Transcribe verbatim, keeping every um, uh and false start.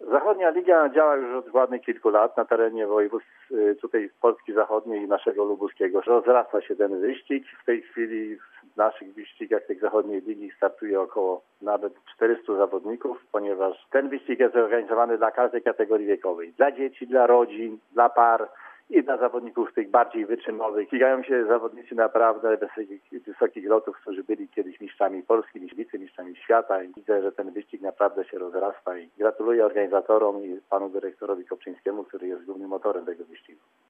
Zachodnia Liga działa już od ładnych kilku lat na terenie województw tutaj Polski Zachodniej i naszego lubuskiego. Rozrasta się ten wyścig. W tej chwili w naszych wyścigach tej Zachodniej Ligi startuje około nawet czterystu zawodników, ponieważ ten wyścig jest zorganizowany dla każdej kategorii wiekowej. Dla dzieci, dla rodzin, dla par i dla zawodników tych bardziej wytrzymowych. Ścigają się zawodnicy naprawdę wysokich, wysokich lotów, którzy byli kiedyś mistrzami Polski, wicemistrzami świata i widzę, że ten wyścig naprawdę się rozrasta i gratuluję organizatorom i panu dyrektorowi Kopczyńskiemu, który jest głównym motorem tego wyścigu.